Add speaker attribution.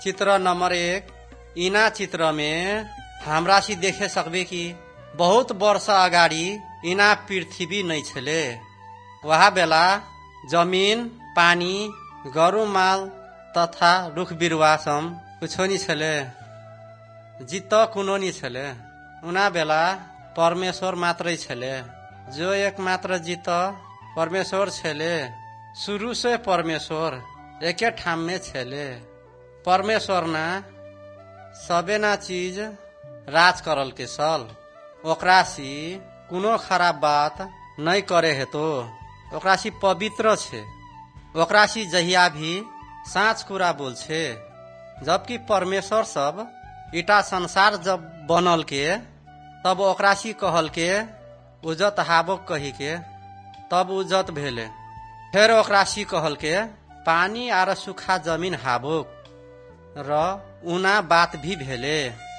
Speaker 1: चित्र नंबर 1। इना चित्र में हमरा सी देखे सकबे कि बहुत वर्ष अगाडि इना पृथ्वी नै छले। वहा बेला जमीन, पानी, गरु माल तथा रुख बिरुवा सम कुछो नि छले। जित कुनो नि छले। उना बेला परमेश्वर मात्रै छले, जो एक मात्र जित परमेश्वर छले। शुरू से परमेश्वर एके ठाम में छले। परमेश्वर ना सबे ना चीज राज करल के सल। ओकरा सी कुनो खराब बात नहीं करे है तो ओकरा सी पवित्र छे। ओकरा सी जहिया भी साँच कुरा बोल छे। जबकि परमेश्वर सब इटा संसार जब बनल के तब ओकरा सी कहल के उजत हाबोक कही के तब उजत भेले। फिर ओकरा सी कहल के पानी आर सूखा जमीन हाबोक र उना बात भी भेले।